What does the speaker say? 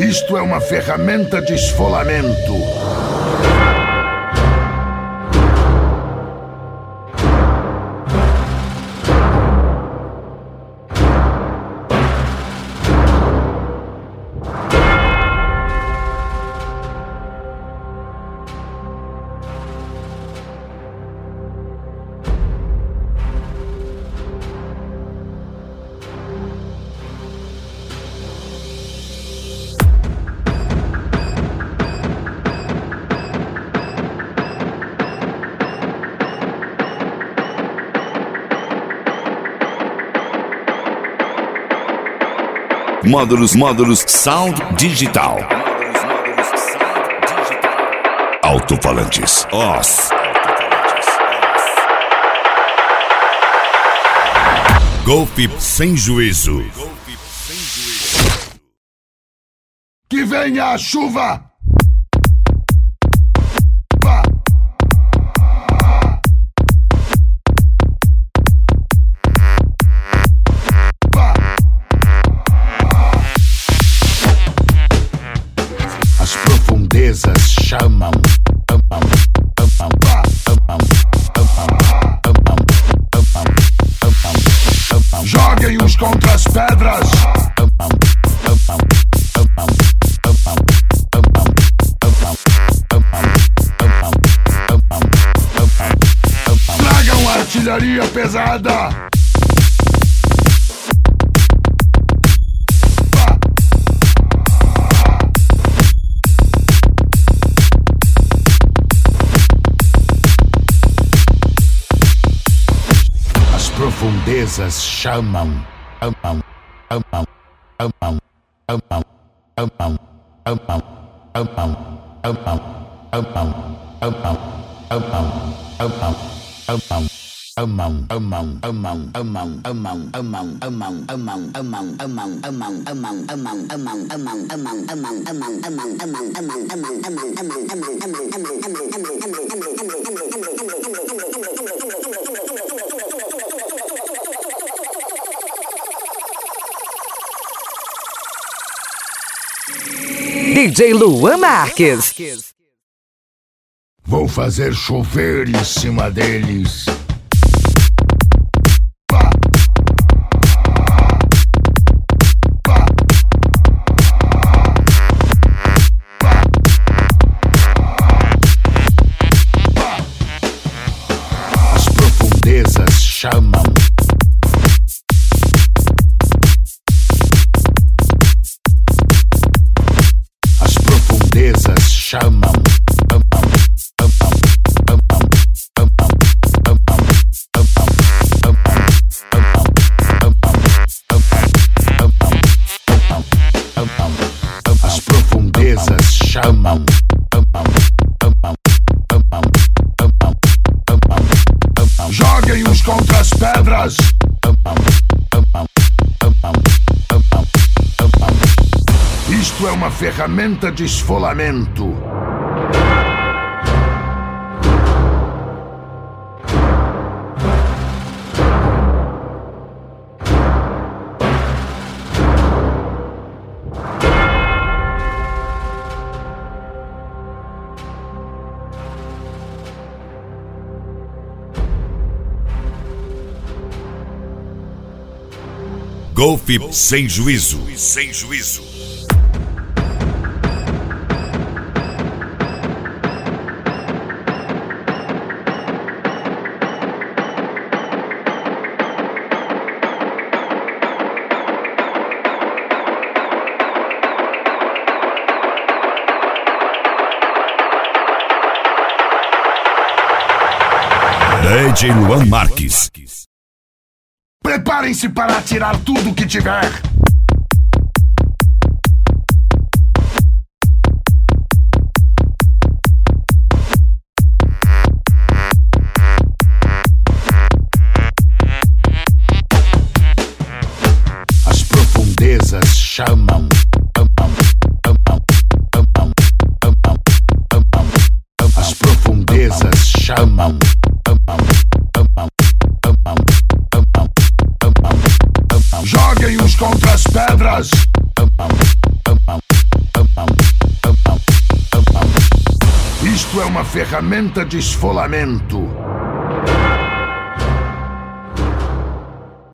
Isto é uma ferramenta de esfolamento. Módulos Sound Digital. Alto-falantes OS. Golfe sem juízo. Que venha a chuva! Chamam. Joguem-os contra as pedras. Tragam artilharia pesada. Profundezas chamam. DJ Luan Marques. Vou fazer chover em cima deles. As profundezas chamam. Chamam. As profundezas chamam. Joguem-os contra as pedras. Isto é uma ferramenta de esfolamento. Golfe sem juízo. Sem juízo. DJ Luan Marques. Preparem-se para atirar tudo que tiver. As profundezas chamam. As profundezas chamam. Joguem-os contra as pedras. uma ferramenta de esfolamento.